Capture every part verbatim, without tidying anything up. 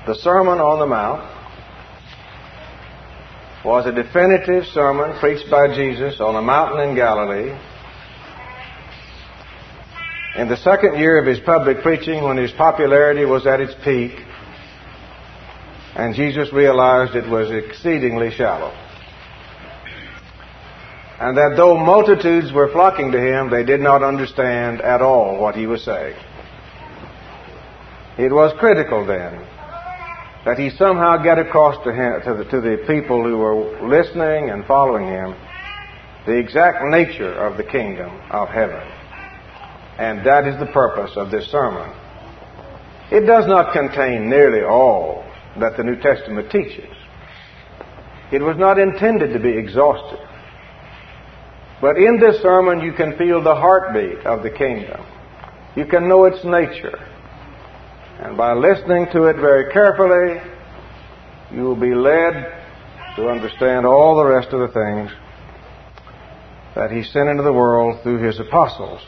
the Sermon on the Mount was a definitive sermon preached by Jesus on a mountain in Galilee in the second year of his public preaching, when his popularity was at its peak and Jesus realized it was exceedingly shallow. And that though multitudes were flocking to him, they did not understand at all what he was saying. It was critical then that he somehow get across to, him, to, the, to the people who were listening and following him the exact nature of the kingdom of heaven. And that is the purpose of this sermon. It does not contain nearly all that the New Testament teaches. It was not intended to be exhaustive. But in this sermon you can feel the heartbeat of the kingdom. You can know its nature. And by listening to it very carefully, you will be led to understand all the rest of the things that he sent into the world through his apostles.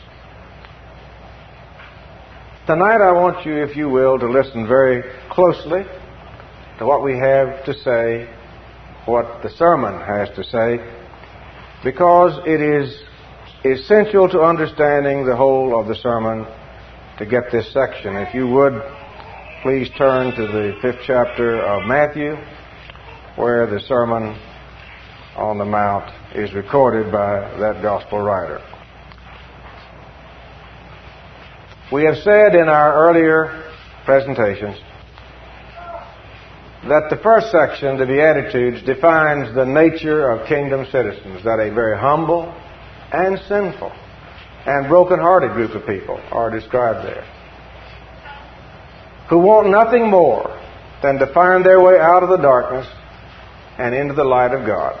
Tonight I want you, if you will, to listen very closely to what we have to say, what the sermon has to say, because it is essential to understanding the whole of the sermon to get this section. If you would, please turn to the fifth chapter of Matthew, where the Sermon on the Mount is recorded by that gospel writer. We have said in our earlier presentations that the first section, the Beatitudes, defines the nature of kingdom citizens, that a very humble and sinful and broken-hearted group of people are described there, who want nothing more than to find their way out of the darkness and into the light of God.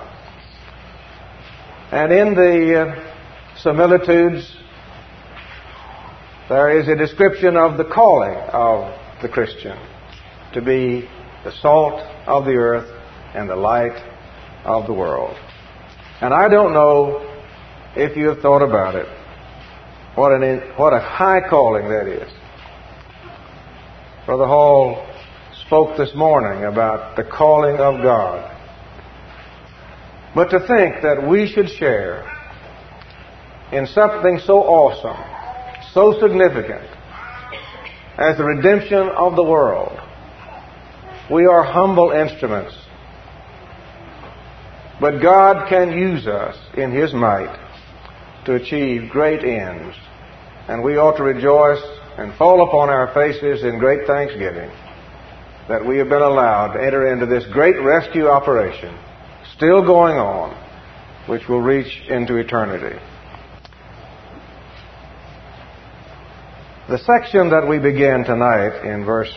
And in the uh, similitudes, there is a description of the calling of the Christian to be the salt of the earth and the light of the world. And I don't know if you have thought about it, what an what a high calling that is. Brother Hall spoke this morning about the calling of God. But to think that we should share in something so awesome, so significant as the redemption of the world. We are humble instruments. But God can use us in His might to achieve great ends. And we ought to rejoice and fall upon our faces in great thanksgiving that we have been allowed to enter into this great rescue operation, still going on, which will reach into eternity. The section that we begin tonight in verse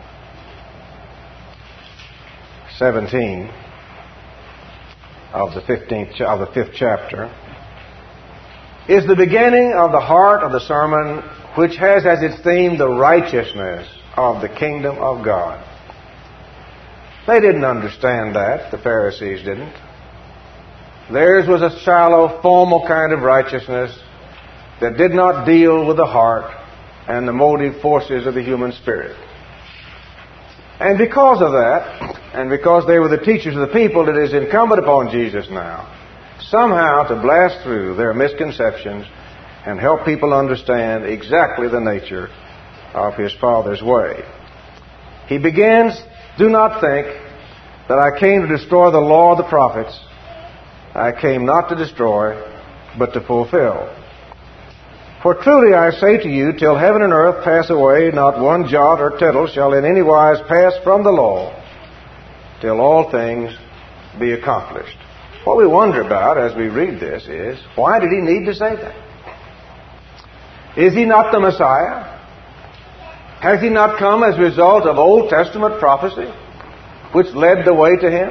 seventeen of the fifteenth of the fifth chapter is the beginning of the heart of the sermon, which has as its theme the righteousness of the kingdom of God. They didn't understand that. The Pharisees didn't. Theirs was a shallow, formal kind of righteousness that did not deal with the heart and the motive forces of the human spirit. And because of that, and because they were the teachers of the people, it is incumbent upon Jesus now somehow to blast through their misconceptions and help people understand exactly the nature of His Father's way. He begins, "Do not think that I came to destroy the law of the prophets. I came not to destroy, but to fulfill. For truly I say to you, till heaven and earth pass away, not one jot or tittle shall in any wise pass from the law, till all things be accomplished." What we wonder about as we read this is, why did He need to say that? Is He not the Messiah? Has He not come as a result of Old Testament prophecy, which led the way to Him?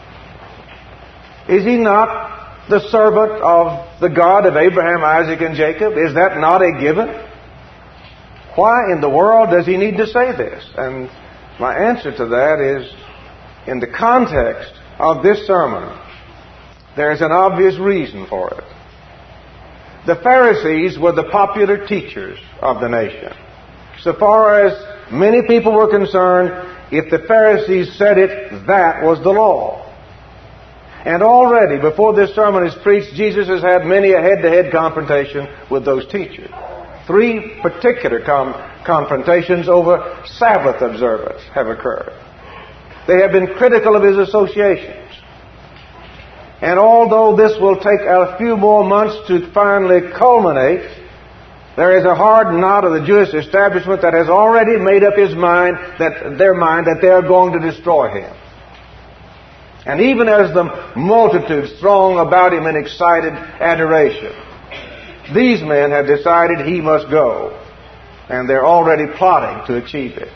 Is He not the servant of the God of Abraham, Isaac, and Jacob? Is that not a given? Why in the world does He need to say this? And my answer to that is, in the context of this sermon, there is an obvious reason for it. The Pharisees were the popular teachers of the nation. So far as many people were concerned, if the Pharisees said it, that was the law. And already, before this sermon is preached, Jesus has had many a head-to-head confrontation with those teachers. Three particular com- confrontations over Sabbath observance have occurred. They have been critical of his associations. And although this will take a few more months to finally culminate, there is a hard knot of the Jewish establishment that has already made up his mind, that their mind, that they are going to destroy him. And even as the multitudes throng about him in excited adoration, these men have decided he must go. And they're already plotting to achieve it.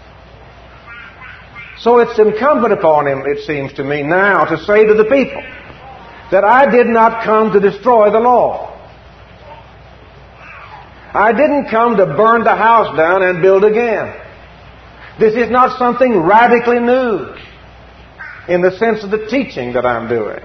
So it's incumbent upon him, it seems to me, now to say to the people that I did not come to destroy the law. I didn't come to burn the house down and build again. This is not something radically new in the sense of the teaching that I'm doing.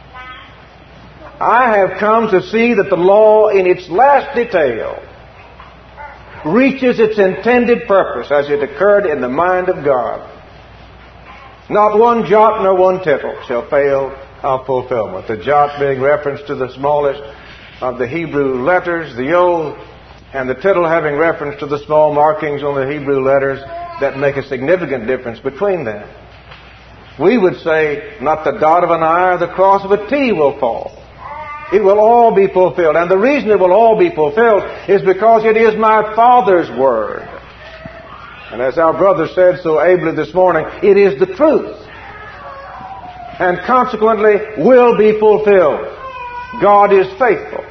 I have come to see that the law in its last detail reaches its intended purpose as it occurred in the mind of God. Not one jot nor one tittle shall fail of fulfillment. The jot being reference to the smallest of the Hebrew letters, the yod, and the tittle having reference to the small markings on the Hebrew letters that make a significant difference between them. We would say, not the dot of an I or the cross of a T will fall. It will all be fulfilled. And the reason it will all be fulfilled is because it is my Father's Word. And as our brother said so ably this morning, it is the truth. And consequently will be fulfilled. God is faithful.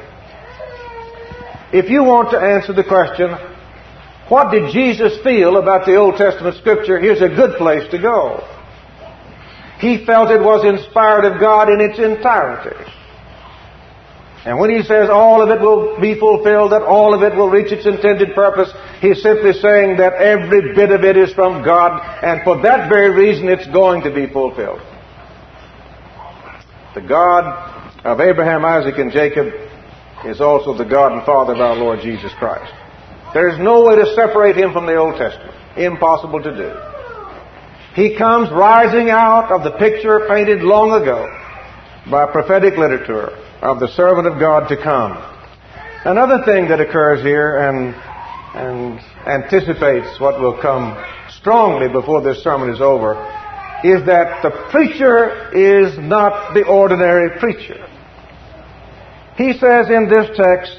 If you want to answer the question, what did Jesus feel about the Old Testament Scripture? Here's a good place to go. He felt it was inspired of God in its entirety. And when he says all of it will be fulfilled, that all of it will reach its intended purpose, he's simply saying that every bit of it is from God, and for that very reason it's going to be fulfilled. The God of Abraham, Isaac, and Jacob is also the God and Father of our Lord Jesus Christ. There is no way to separate him from the Old Testament. Impossible to do. He comes rising out of the picture painted long ago by prophetic literature of the servant of God to come. Another thing that occurs here and, and anticipates what will come strongly before this sermon is over is that the preacher is not the ordinary preacher. He says in this text,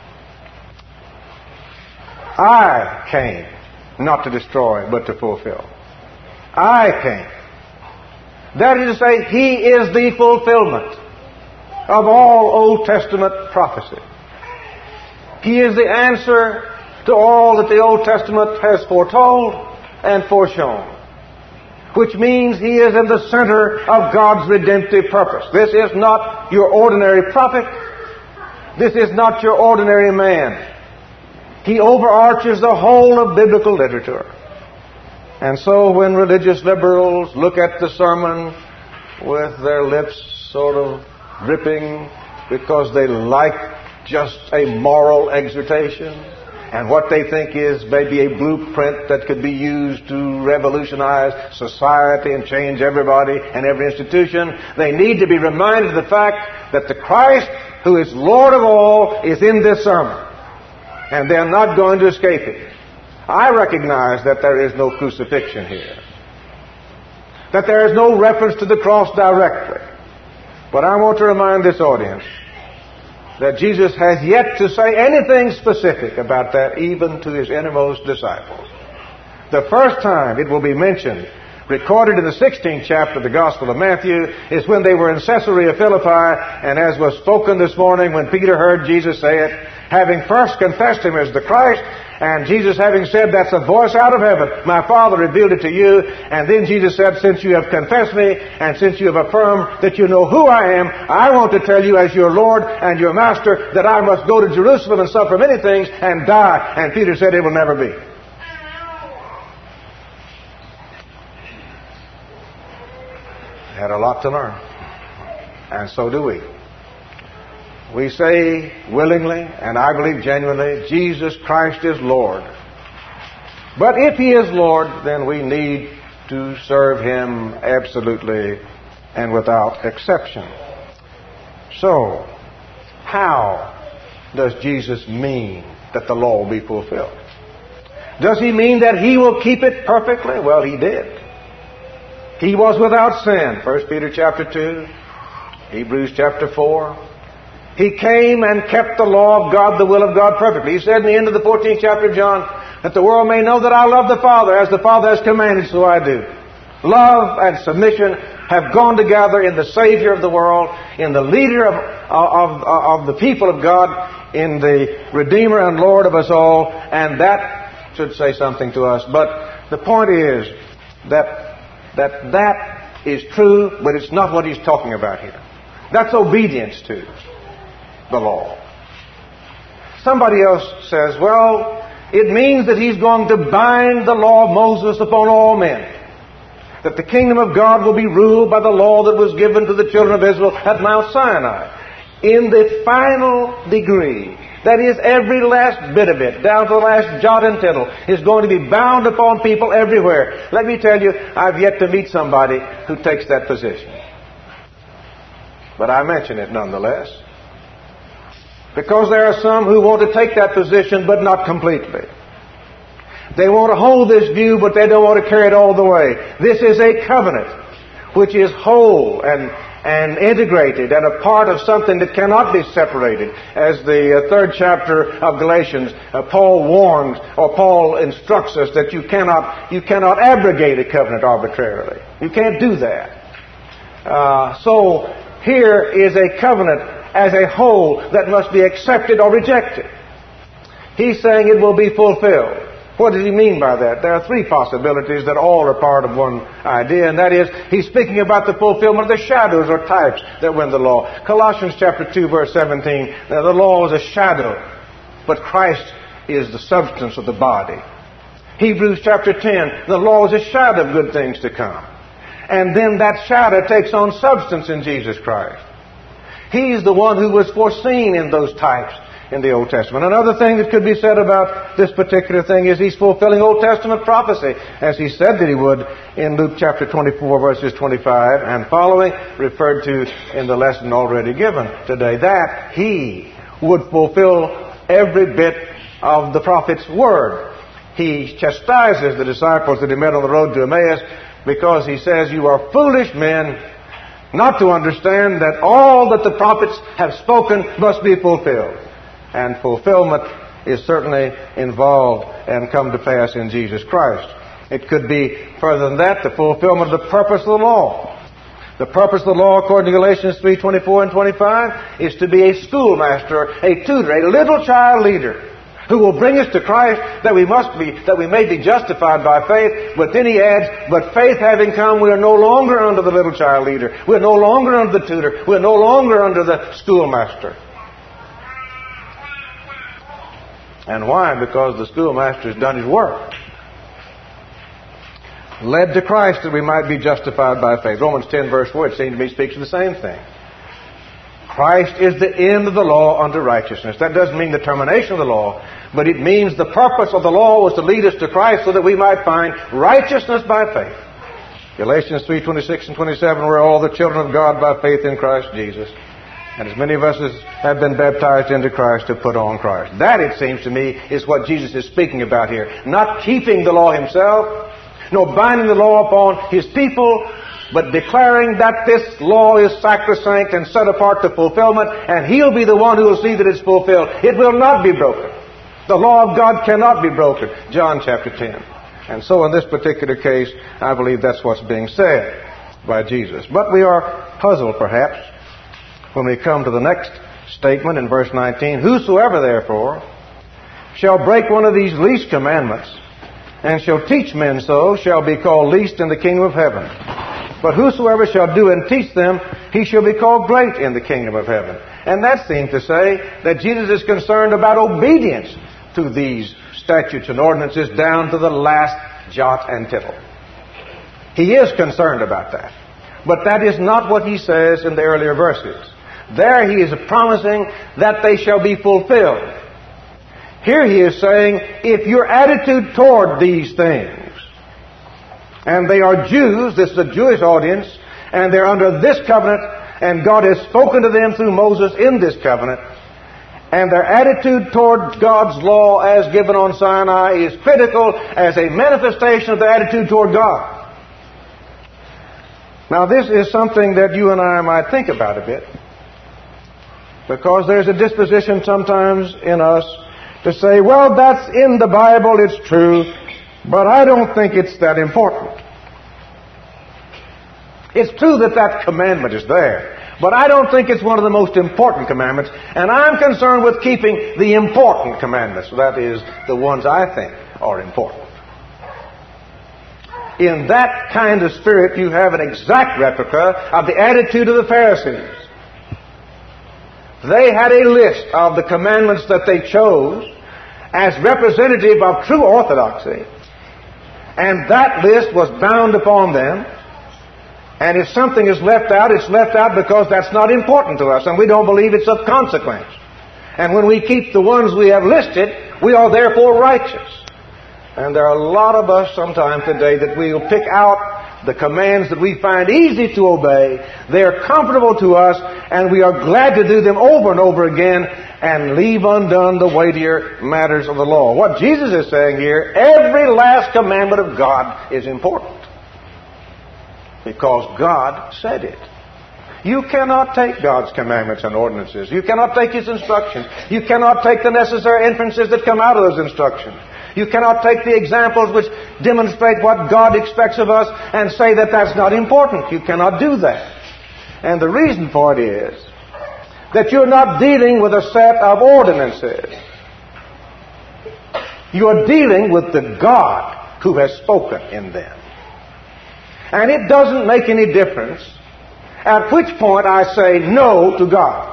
I came not to destroy but to fulfill. I came. That is to say, He is the fulfillment of all Old Testament prophecy. He is the answer to all that the Old Testament has foretold and foreshown. Which means He is in the center of God's redemptive purpose. This is not your ordinary prophet. This is not your ordinary man. He overarches the whole of biblical literature. And so when religious liberals look at the sermon with their lips sort of dripping because they like just a moral exhortation and what they think is maybe a blueprint that could be used to revolutionize society and change everybody and every institution, they need to be reminded of the fact that the Christ who is Lord of all is in this sermon. And they're not going to escape it. I recognize that there is no crucifixion here. That there is no reference to the cross directly. But I want to remind this audience that Jesus has yet to say anything specific about that, even to His innermost disciples. The first time it will be mentioned, recorded in the sixteenth chapter of the Gospel of Matthew, is when they were in Caesarea Philippi, and as was spoken this morning when Peter heard Jesus say it, having first confessed Him as the Christ, and Jesus having said, that's a voice out of heaven, my Father revealed it to you, and then Jesus said, since you have confessed me, and since you have affirmed that you know who I am, I want to tell you as your Lord and your Master that I must go to Jerusalem and suffer many things and die. And Peter said, it will never be. Had a lot to learn. And so do we. We say willingly, and I believe genuinely, Jesus Christ is Lord. But if He is Lord, then we need to serve Him absolutely and without exception. So, how does Jesus mean that the law will be fulfilled? Does He mean that He will keep it perfectly? Well, He did. He was without sin. First Peter chapter two, Hebrews chapter four. He came and kept the law of God, the will of God perfectly. He said in the end of the fourteenth chapter of John, that the world may know that I love the Father, as the Father has commanded, so I do. Love and submission have gone together in the Savior of the world, in the leader of, of, of, of the people of God, in the Redeemer and Lord of us all, and that should say something to us. But the point is that that that is true, but it's not what he's talking about here. That's obedience to the law. Somebody else says, well, it means that he's going to bind the law of Moses upon all men. That the kingdom of God will be ruled by the law that was given to the children of Israel at Mount Sinai. In the final degree, that is, every last bit of it, down to the last jot and tittle, is going to be bound upon people everywhere. Let me tell you, I've yet to meet somebody who takes that position. But I mention it nonetheless. Because there are some who want to take that position, but not completely. They want to hold this view, but they don't want to carry it all the way. This is a covenant which is whole and, and integrated and a part of something that cannot be separated. As the uh, third chapter of Galatians, uh, Paul warns, or Paul instructs us that you cannot, you cannot abrogate a covenant arbitrarily. You can't do that. Uh, so here is a covenant as a whole that must be accepted or rejected. He's saying it will be fulfilled. What does he mean by that? There are three possibilities that all are part of one idea, and that is, he's speaking about the fulfillment of the shadows or types that were in the law. Colossians chapter two, verse seventeen, the law is a shadow, but Christ is the substance of the body. Hebrews chapter ten, the law is a shadow of good things to come. And then that shadow takes on substance in Jesus Christ. He's the one who was foreseen in those types in the Old Testament. Another thing that could be said about this particular thing is he's fulfilling Old Testament prophecy, as he said that he would in Luke chapter twenty-four, verses twenty-five and following, referred to in the lesson already given today, that he would fulfill every bit of the prophet's word. He chastises the disciples that he met on the road to Emmaus because he says, you are foolish men not to understand that all that the prophets have spoken must be fulfilled. And fulfillment is certainly involved and come to pass in Jesus Christ. It could be further than that, the fulfillment of the purpose of the law. The purpose of the law, according to Galatians three, twenty-four and twenty-five, is to be a schoolmaster, a tutor, a little child leader, who will bring us to Christ, that we must be, that we may be justified by faith. But then he adds, but faith having come, we are no longer under the little child leader. We're no longer under the tutor. We're no longer under the schoolmaster. And why? Because the schoolmaster has done his work. Led to Christ that we might be justified by faith. Romans ten, verse four, it seems to me speaks of the same thing. Christ is the end of the law unto righteousness. That doesn't mean the termination of the law, but it means the purpose of the law was to lead us to Christ so that we might find righteousness by faith. Galatians three, twenty-six and twenty-seven, we're all the children of God by faith in Christ Jesus. And as many of us as have been baptized into Christ have put on Christ. That, it seems to me, is what Jesus is speaking about here. Not keeping the law himself, nor binding the law upon his people, but declaring that this law is sacrosanct and set apart to fulfillment, and he'll be the one who will see that it's fulfilled. It will not be broken. The law of God cannot be broken. John chapter ten. And so in this particular case, I believe that's what's being said by Jesus. But we are puzzled, perhaps, when we come to the next statement in verse nineteen. Whosoever, therefore, shall break one of these least commandments, and shall teach men so, shall be called least in the kingdom of heaven. But whosoever shall do and teach them, he shall be called great in the kingdom of heaven. And that seems to say that Jesus is concerned about obedience to these statutes and ordinances down to the last jot and tittle. He is concerned about that. But that is not what he says in the earlier verses. There he is promising that they shall be fulfilled. Here he is saying, if your attitude toward these things And they are Jews. This is a Jewish audience. And they're under this covenant. And God has spoken to them through Moses in this covenant. And their attitude toward God's law as given on Sinai is critical as a manifestation of their attitude toward God. Now this is something that you and I might think about a bit. Because there's a disposition sometimes in us to say, well, that's in the Bible, it's true, but I don't think it's that important. It's true that that commandment is there, but I don't think it's one of the most important commandments, and I'm concerned with keeping the important commandments. That is, the ones I think are important. In that kind of spirit, you have an exact replica of the attitude of the Pharisees. They had a list of the commandments that they chose as representative of true orthodoxy, and that list was bound upon them. And if something is left out, it's left out because that's not important to us, and we don't believe it's of consequence. And when we keep the ones we have listed, we are therefore righteous. And there are a lot of us sometimes today that we will pick out the commands that we find easy to obey. They are comfortable to us, and we are glad to do them over and over again and leave undone the weightier matters of the law. What Jesus is saying here, every last commandment of God is important. Because God said it. You cannot take God's commandments and ordinances. You cannot take His instruction. You cannot take the necessary inferences that come out of those instructions. You cannot take the examples which demonstrate what God expects of us and say that that's not important. You cannot do that. And the reason for it is that you're not dealing with a set of ordinances. You are dealing with the God who has spoken in them. And it doesn't make any difference at which point I say no to God.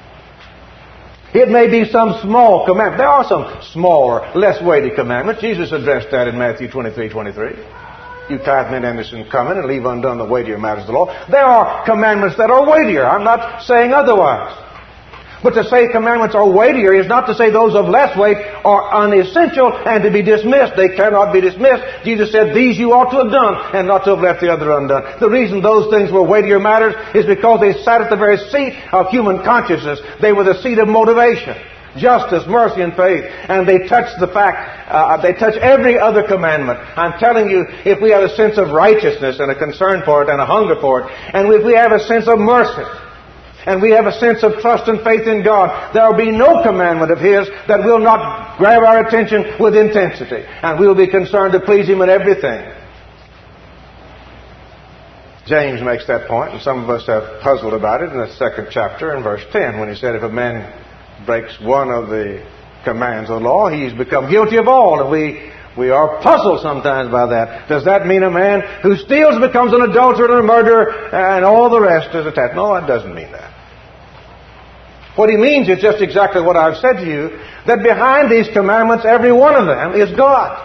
It may be some small commandment. There are some smaller, less weighty commandments. Jesus addressed that in Matthew twenty-three twenty-three. You tithe men Anderson come in and leave undone the weightier matters of the law. There are commandments that are weightier. I'm not saying otherwise. But to say commandments are weightier is not to say those of less weight are unessential and to be dismissed. They cannot be dismissed. Jesus said, these you ought to have done and not to have left the other undone. The reason those things were weightier matters is because they sat at the very seat of human consciousness. They were the seat of motivation, justice, mercy, and faith. And they touch the fact, uh, they touch every other commandment. I'm telling you, if we have a sense of righteousness and a concern for it and a hunger for it, and if we have a sense of mercy, and we have a sense of trust and faith in God, there will be no commandment of His that will not grab our attention with intensity. And we will be concerned to please Him in everything. James makes that point, and some of us have puzzled about it in the second chapter in verse ten, when he said if a man breaks one of the commands of the law, he's become guilty of all. And we We are puzzled sometimes by that. Does that mean a man who steals becomes an adulterer and a murderer and all the rest is attached? No, it doesn't mean that. What he means is just exactly what I've said to you, that behind these commandments, every one of them is God.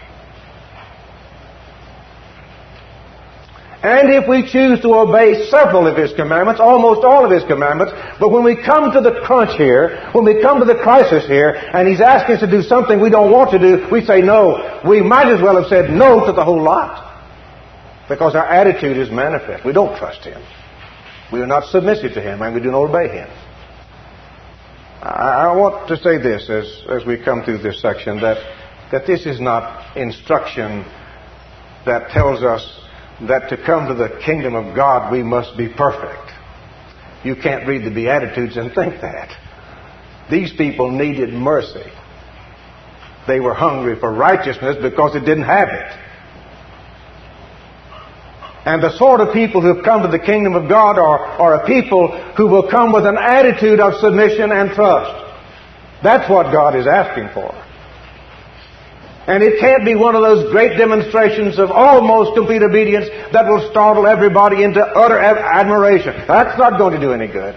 And if we choose to obey several of His commandments, almost all of His commandments, but when we come to the crunch here, when we come to the crisis here, and He's asking us to do something we don't want to do, we say no. We might as well have said no to the whole lot. Because our attitude is manifest. We don't trust Him. We are not submissive to Him, and we do not obey Him. I, I want to say this as, as we come through this section, that, that this is not instruction that tells us that to come to the kingdom of God we must be perfect. You can't read the Beatitudes and think that. These people needed mercy. They were hungry for righteousness because it didn't have it. And the sort of people who have come to the kingdom of God are, are a people who will come with an attitude of submission and trust. That's what God is asking for. And it can't be one of those great demonstrations of almost complete obedience that will startle everybody into utter admiration. That's not going to do any good.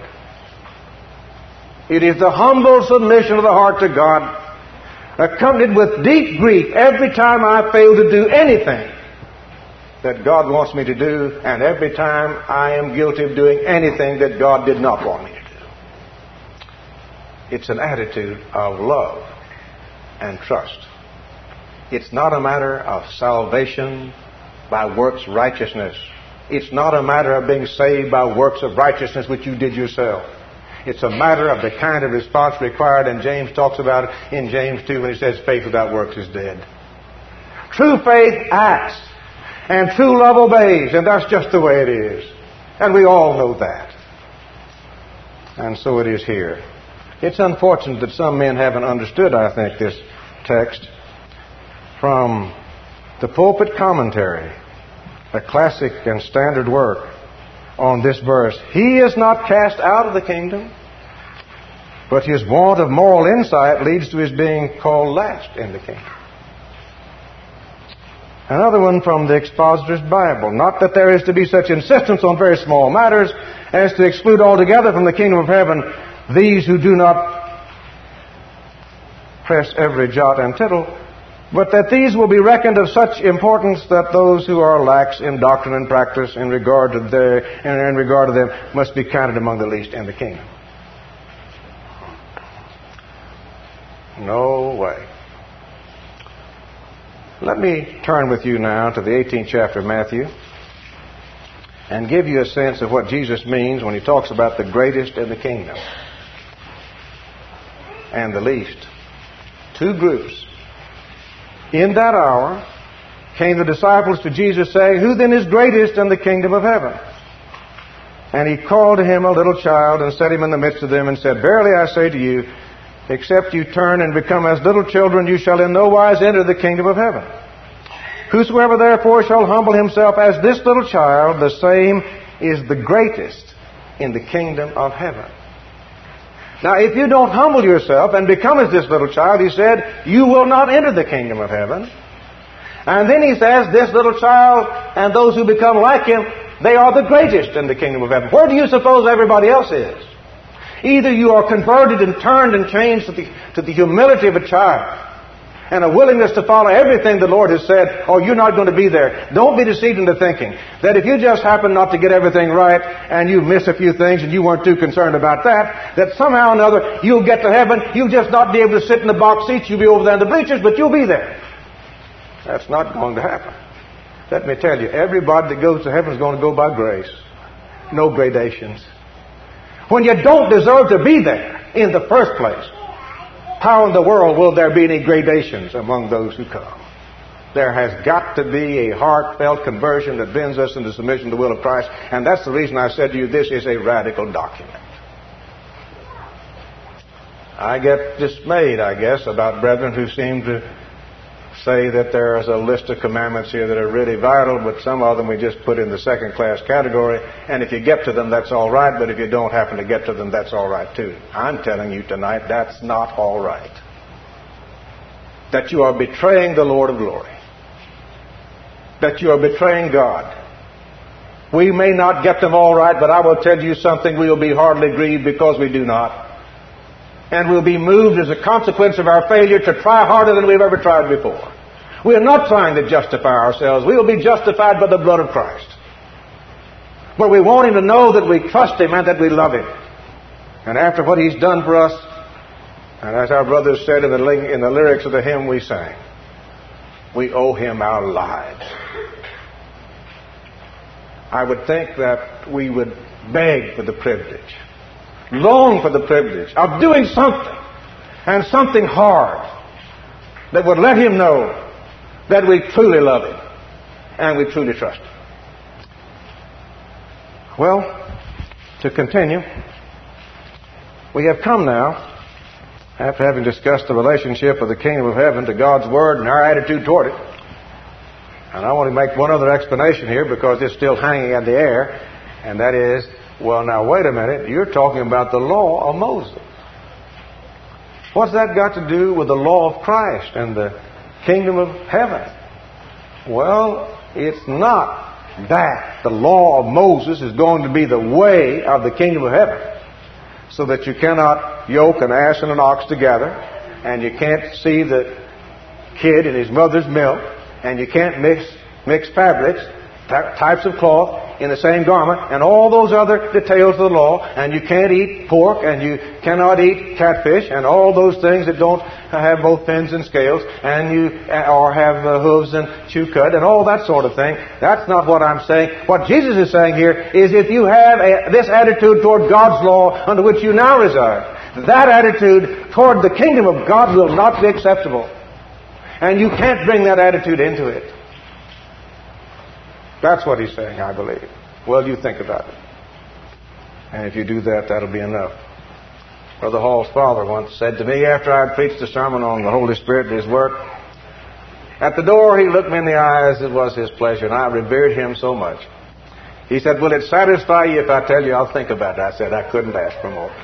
It is the humble submission of the heart to God, accompanied with deep grief every time I fail to do anything that God wants me to do, and every time I am guilty of doing anything that God did not want me to do. It's an attitude of love and trust. It's not a matter of salvation by works righteousness. It's not a matter of being saved by works of righteousness which you did yourself. It's a matter of the kind of response required, and James talks about it in James two when he says faith without works is dead. True faith acts, and true love obeys, and that's just the way it is. And we all know that. And so it is here. It's unfortunate that some men haven't understood, I think, this text from the pulpit commentary, a classic and standard work on this verse. He is not cast out of the kingdom, but his want of moral insight leads to his being called last in the kingdom. Another one from the Expositor's Bible. Not that there is to be such insistence on very small matters as to exclude altogether from the kingdom of heaven these who do not press every jot and tittle, but that these will be reckoned of such importance that those who are lax in doctrine and practice in regard to their, and in regard to them must be counted among the least in the kingdom. No way. Let me turn with you now to the eighteenth chapter of Matthew and give you a sense of what Jesus means when he talks about the greatest in the kingdom and the least. Two groups. In that hour came the disciples to Jesus saying, "Who then is greatest in the kingdom of heaven?" And he called to him a little child and set him in the midst of them and said, "Verily I say to you, except you turn and become as little children, you shall in no wise enter the kingdom of heaven. Whosoever therefore shall humble himself as this little child, the same is the greatest in the kingdom of heaven." Now, if you don't humble yourself and become as this little child, he said, you will not enter the kingdom of heaven. And then he says, this little child and those who become like him, they are the greatest in the kingdom of heaven. Where do you suppose everybody else is? Either you are converted and turned and changed to the, to the humility of a child and a willingness to follow everything the Lord has said, or you're not going to be there. Don't be deceived into thinking that if you just happen not to get everything right and you miss a few things and you weren't too concerned about that, that somehow or another you'll get to heaven, you'll just not be able to sit in the box seats, you'll be over there in the bleachers, but you'll be there. That's not going to happen. Let me tell you, everybody that goes to heaven is going to go by grace. No gradations. When you don't deserve to be there in the first place, how in the world will there be any gradations among those who come? There has got to be a heartfelt conversion that bends us into submission to the will of Christ, and that's the reason I said to you, this is a radical document. I get dismayed, I guess, about brethren who seem to say that there is a list of commandments here that are really vital, but some of them we just put in the second-class category, and if you get to them, that's all right, but if you don't happen to get to them, that's all right, too. I'm telling you tonight, that's not all right. That you are betraying the Lord of glory. That you are betraying God. We may not get them all right, but I will tell you something, we will be hardly grieved because we do not. And we'll be moved as a consequence of our failure to try harder than we've ever tried before. We are not trying to justify ourselves. We will be justified by the blood of Christ. But we want Him to know that we trust Him and that we love Him. And after what He's done for us, and as our brothers said in the, in the lyrics of the hymn we sang, we owe Him our lives. I would think that we would beg for the privilege, long for the privilege of doing something, and something hard, that would let Him know that we truly love Him and we truly trust Him. Well, to continue, we have come now, after having discussed the relationship of the kingdom of heaven to God's Word and our attitude toward it. And I want to make one other explanation here because it's still hanging in the air, and that is, well, now, wait a minute. You're talking about the law of Moses. What's that got to do with the law of Christ and the kingdom of heaven? Well, it's not that the law of Moses is going to be the way of the kingdom of heaven, so that you cannot yoke an ass and an ox together, and you can't see the kid in his mother's milk, and you can't mix, mix fabrics. types of cloth in the same garment, and all those other details of the law, and you can't eat pork, and you cannot eat catfish, and all those things that don't have both pins and scales, and you or have uh, hooves and chew cud, and all that sort of thing. That's not what I'm saying. What Jesus is saying here is if you have a, this attitude toward God's law under which you now reside, that attitude toward the kingdom of God will not be acceptable. And you can't bring that attitude into it. That's what he's saying, I believe. Well, you think about it. And if you do that, that'll be enough. Brother Hall's father once said to me after I'd preached a sermon on the Holy Spirit and His work, at the door he looked me in the eyes. It was his pleasure, and I revered him so much. He said, will it satisfy you if I tell you I'll think about it? I said, I couldn't ask for more.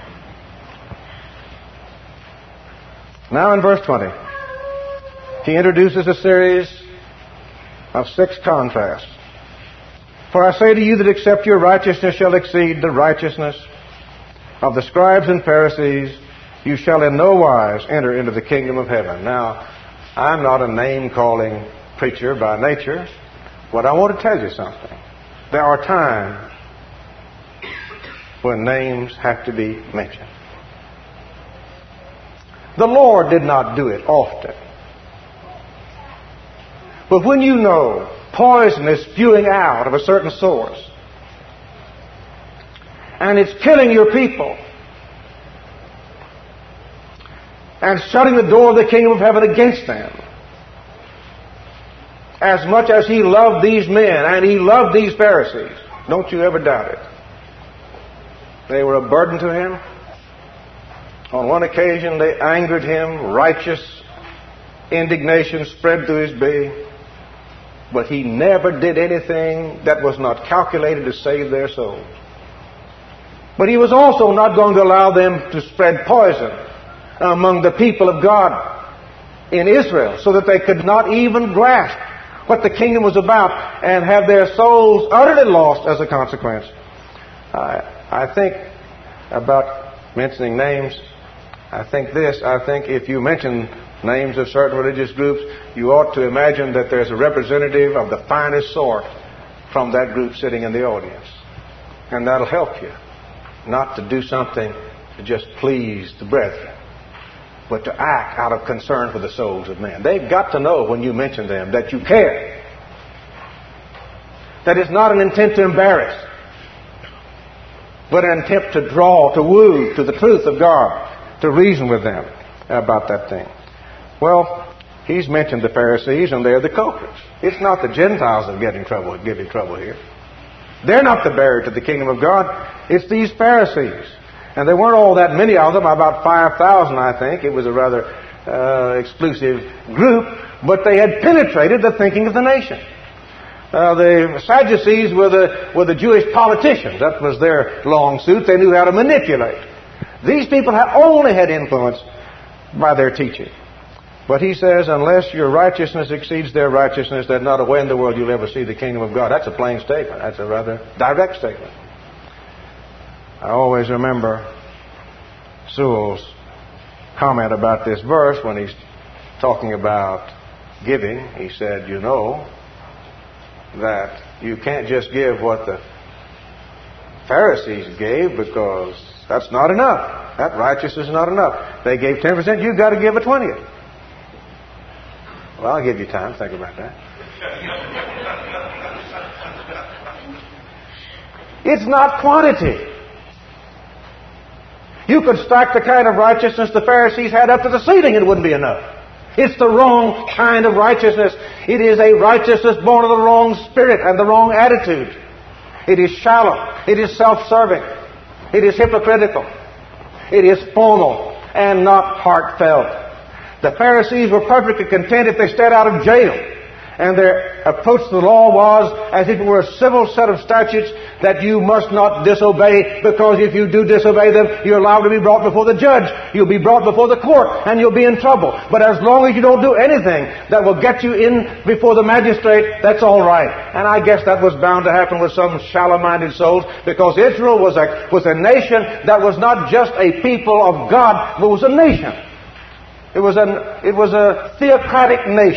Now in verse twenty, he introduces a series of six contrasts. For I say to you that except your righteousness shall exceed the righteousness of the scribes and Pharisees, you shall in no wise enter into the kingdom of heaven. Now, I'm not a name-calling preacher by nature, but I want to tell you something. There are times when names have to be mentioned. The Lord did not do it often. But when you know poison is spewing out of a certain source, and it's killing your people, and shutting the door of the kingdom of heaven against them, as much as He loved these men, and He loved these Pharisees, don't you ever doubt it. They were a burden to Him. On one occasion they angered Him. Righteous indignation spread through His being. But He never did anything that was not calculated to save their souls. But He was also not going to allow them to spread poison among the people of God in Israel, so that they could not even grasp what the kingdom was about and have their souls utterly lost as a consequence. I, I think about mentioning names. I think this. I think if you mention names of certain religious groups, you ought to imagine that there's a representative of the finest sort from that group sitting in the audience. And that'll help you not to do something to just please the brethren, but to act out of concern for the souls of men. They've got to know when you mention them that you care. That it's not an intent to embarrass, but an attempt to draw, to woo to the truth of God, to reason with them about that thing. Well, he's mentioned the Pharisees, and they're the culprits. It's not the Gentiles that get in trouble, give you trouble here. They're not the barrier to the kingdom of God. It's these Pharisees. And there weren't all that many of them, about five thousand, I think. It was a rather uh, exclusive group, but they had penetrated the thinking of the nation. Uh, the Sadducees were the, were the Jewish politicians. That was their long suit. They knew how to manipulate. These people have only had influence by their teaching. But he says, unless your righteousness exceeds their righteousness, there's not a way in the world you'll ever see the kingdom of God. That's a plain statement. That's a rather direct statement. I always remember Sewell's comment about this verse when he's talking about giving. He said, you know, that you can't just give what the Pharisees gave, because that's not enough. That righteousness is not enough. They gave ten percent, you've got to give a twentieth. Well, I'll give you time to think about that. It's not quantity. You could stack the kind of righteousness the Pharisees had up to the ceiling, it wouldn't be enough. It's the wrong kind of righteousness. It is a righteousness born of the wrong spirit and the wrong attitude. It is shallow. It is self-serving. It is hypocritical. It is formal and not heartfelt. The Pharisees were perfectly content if they stayed out of jail. And their approach to the law was as if it were a civil set of statutes that you must not disobey, because if you do disobey them, you're allowed to be brought before the judge. You'll be brought before the court, and you'll be in trouble. But as long as you don't do anything that will get you in before the magistrate, that's all right. And I guess that was bound to happen with some shallow-minded souls, because Israel was a, was a nation that was not just a people of God, but was a nation. It was, an, it was a theocratic nation.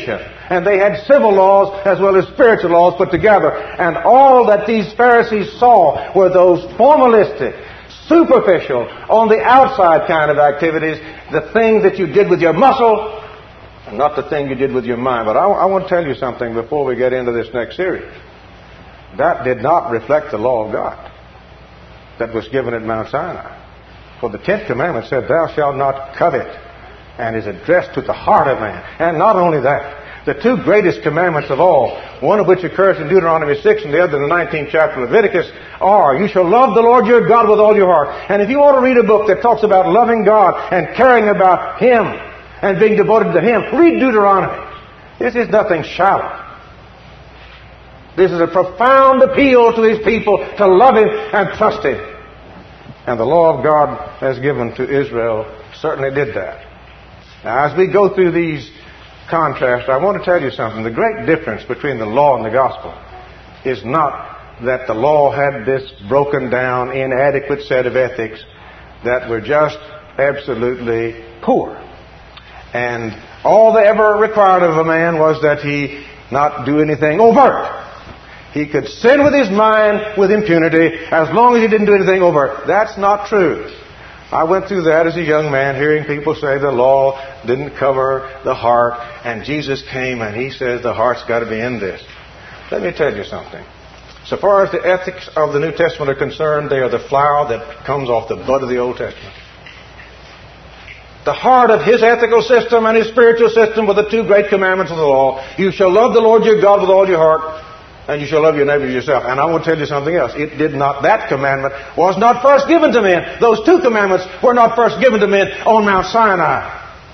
And they had civil laws as well as spiritual laws put together. And all that these Pharisees saw were those formalistic, superficial, on the outside kind of activities, the thing that you did with your muscle, and not the thing you did with your mind. But I, I want to tell you something before we get into this next series. That did not reflect the law of God that was given at Mount Sinai. For the tenth commandment said, "Thou shalt not covet," and is addressed to the heart of man. And not only that, the two greatest commandments of all, one of which occurs in Deuteronomy six and the other in the nineteenth chapter of Leviticus, are, "You shall love the Lord your God with all your heart." And if you want to read a book that talks about loving God and caring about Him and being devoted to Him, read Deuteronomy. This is nothing shallow. This is a profound appeal to His people to love Him and trust Him. And the law of God as given to Israel certainly did that. Now, as we go through these contrasts, I want to tell you something. The great difference between the law and the gospel is not that the law had this broken down, inadequate set of ethics that were just absolutely poor. And all they ever required of a man was that he not do anything overt. He could sin with his mind with impunity as long as he didn't do anything overt. That's not true. I went through that as a young man, hearing people say the law didn't cover the heart, and Jesus came and He says the heart's got to be in this. Let me tell you something. So far as the ethics of the New Testament are concerned, they are the flower that comes off the bud of the Old Testament. The heart of His ethical system and His spiritual system were the two great commandments of the law. You shall love the Lord your God with all your heart, and you shall love your neighbor as yourself. And I want to tell you something else. It did not, that commandment was not first given to men. Those two commandments were not first given to men on Mount Sinai.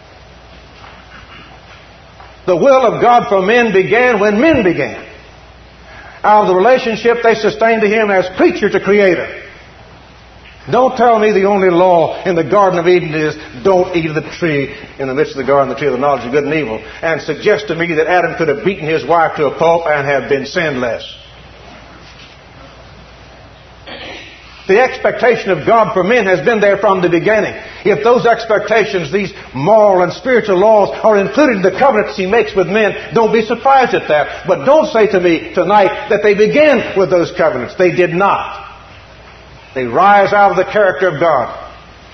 The will of God for men began when men began. Out of the relationship they sustained to Him as creature to Creator. Don't tell me the only law in the Garden of Eden is don't eat of the tree in the midst of the garden, the tree of the knowledge of good and evil, and suggest to me that Adam could have beaten his wife to a pulp and have been sinless. The expectation of God for men has been there from the beginning. If those expectations, these moral and spiritual laws, are included in the covenants He makes with men, don't be surprised at that. But don't say to me tonight that they began with those covenants. They did not. They rise out of the character of God.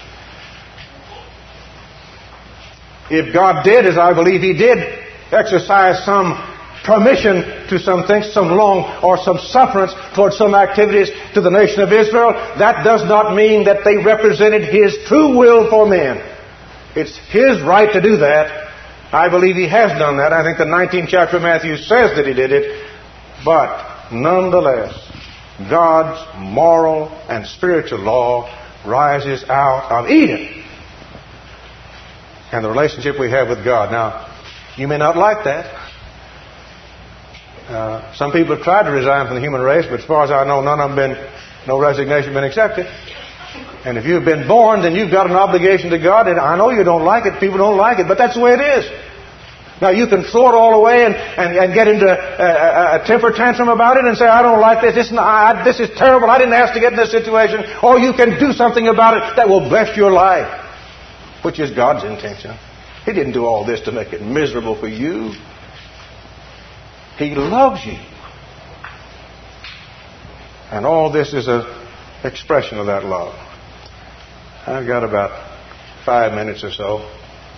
If God did, as I believe He did, exercise some permission to some things, some long or some sufferance towards some activities to the nation of Israel, that does not mean that they represented His true will for men. It's His right to do that. I believe He has done that. I think the nineteenth chapter of Matthew says that He did it. But nonetheless, God's moral and spiritual law rises out of Eden and the relationship we have with God. Now, you may not like that. Uh, some people have tried to resign from the human race, but as far as I know, none of them been, no resignation been accepted. And if you've been born, then you've got an obligation to God. And I know you don't like it. People don't like it, but that's the way it is. Now, you can throw it all away and, and, and get into a, a, a temper tantrum about it and say, I don't like this. This is, not, I, this is terrible. I didn't ask to get in this situation. Or you can do something about it that will bless your life, which is God's intention. He didn't do all this to make it miserable for you. He loves you. And all this is an expression of that love. I've got about five minutes or so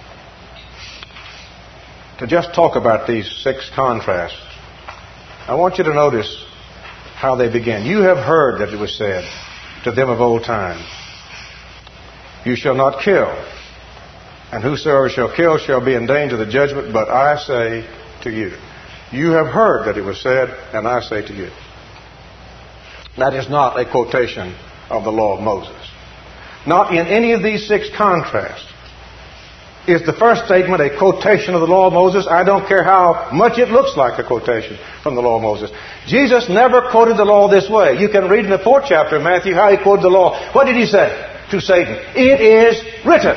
to just talk about these six contrasts. I want you to notice how they begin. You have heard that it was said to them of old time, you shall not kill, and whosoever shall kill shall be in danger of the judgment, but I say to you. You have heard that it was said, and I say to you. That is not a quotation of the law of Moses. Not in any of these six contrasts is the first statement a quotation of the law of Moses. I don't care how much it looks like a quotation from the law of Moses. Jesus never quoted the law this way. You can read in the fourth chapter of Matthew how He quoted the law. What did He say to Satan? It is written.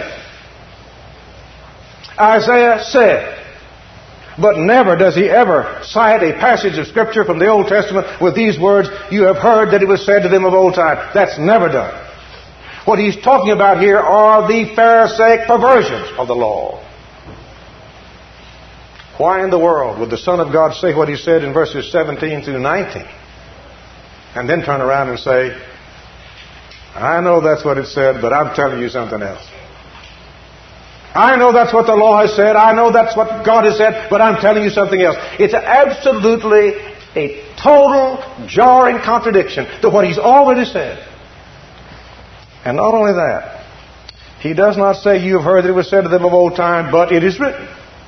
Isaiah said. But never does He ever cite a passage of Scripture from the Old Testament with these words, you have heard that it was said to them of old time. That's never done. What He's talking about here are the Pharisaic perversions of the law. Why in the world would the Son of God say what He said in verses seventeen through nineteen and then turn around and say, I know that's what it said, but I'm telling you something else. I know that's what the law has said. I know that's what God has said, but I'm telling you something else. It's absolutely a total jarring contradiction to what He's already said. And not only that, He does not say, you have heard that it was said to them of old time, but it is written.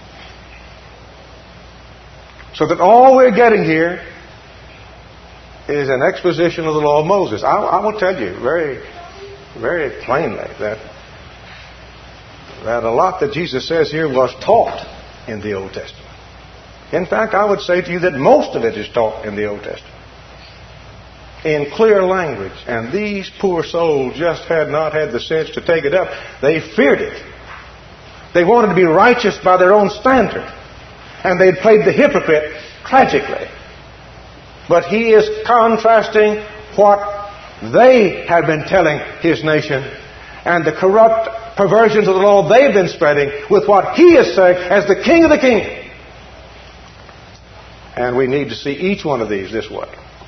So that all we're getting here is an exposition of the law of Moses. I, I will tell you very, very plainly that that a lot that Jesus says here was taught in the Old Testament. In fact, I would say to you that most of it is taught in the Old Testament in clear language. And these poor souls just had not had the sense to take it up. They feared it. They wanted to be righteous by their own standard. And they'd played the hypocrite tragically. But He is contrasting what they had been telling His nation and the corrupt perversions of the law they've been spreading with what He is saying as the King of the kingdom. And we need to see each one of these this way.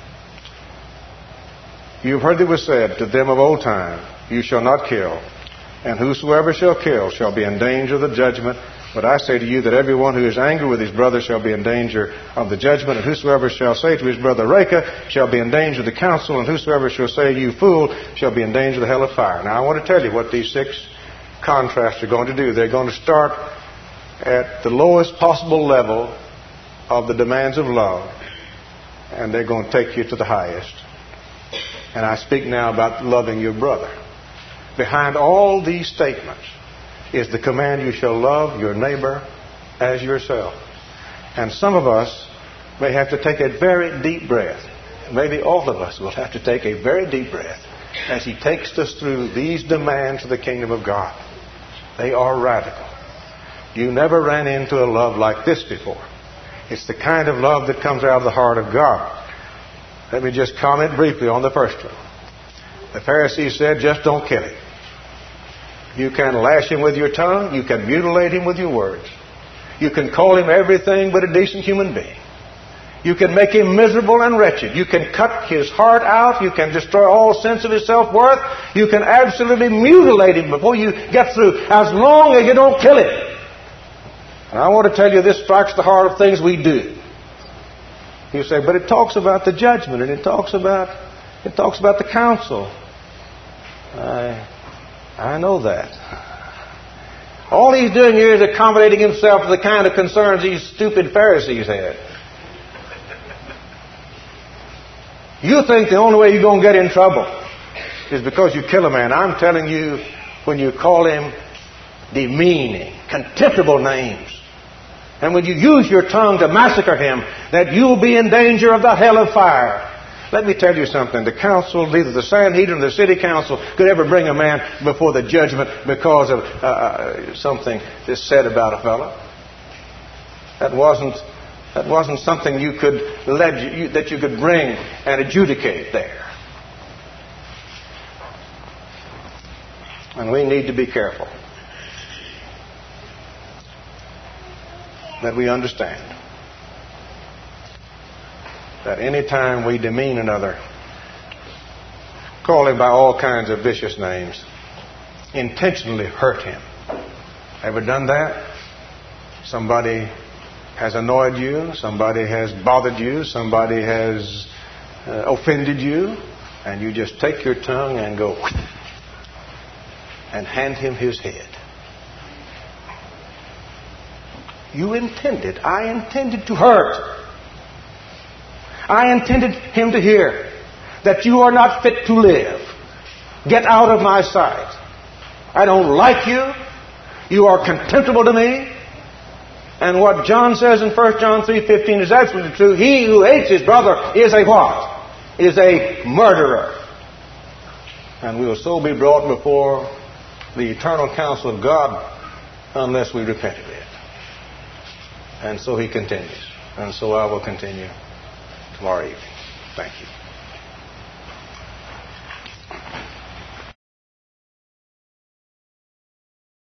You've heard that it was said to them of old time, you shall not kill, and whosoever shall kill shall be in danger of the judgment. But I say to you that everyone who is angry with his brother shall be in danger of the judgment, and whosoever shall say to his brother, Reka, shall be in danger of the council, and whosoever shall say, you fool, shall be in danger of the hell of fire. Now I want to tell you what these six contrasts are going to do. They're going to start at the lowest possible level of the demands of love, and they're going to take you to the highest. And I speak now about loving your brother. Behind all these statements is the command, you shall love your neighbor as yourself. And some of us may have to take a very deep breath. Maybe all of us will have to take a very deep breath as He takes us through these demands of the kingdom of God. They are radical. You never ran into a love like this before. It's the kind of love that comes out of the heart of God. Let me just comment briefly on the first one. The Pharisees said, just don't kill him. You can lash him with your tongue. You can mutilate him with your words. You can call him everything but a decent human being. You can make him miserable and wretched. You can cut his heart out. You can destroy all sense of his self-worth. You can absolutely mutilate him before you get through, as long as you don't kill him. And I want to tell you, this strikes the heart of things we do. You say, but it talks about the judgment, and it talks about it talks about the council. I, I know that. All he's doing here is accommodating himself to the kind of concerns these stupid Pharisees had. You think the only way you're going to get in trouble is because you kill a man. I'm telling you, when you call him demeaning, contemptible names, and when you use your tongue to massacre him, that you'll be in danger of the hell of fire. Let me tell you something. The council, neither the Sanhedrin or the city council, could ever bring a man before the judgment because of uh, something that's said about a fellow. That wasn't that wasn't something you could leg- you, that you could bring and adjudicate there. And we need to be careful that we understand that any time we demean another, call him by all kinds of vicious names, intentionally hurt him. Ever done that? Somebody has annoyed you, somebody has bothered you, somebody has uh, offended you, and you just take your tongue and go and hand him his head. You intended, I intended to hurt. I intended him to hear that you are not fit to live. Get out of my sight. I don't like you. You are contemptible to me. And what John says in First John three fifteen is absolutely true. He who hates his brother is a what? Is a murderer. And we will so be brought before the eternal counsel of God unless we repent of it. And so he continues. And so I will continue tomorrow evening. Thank you.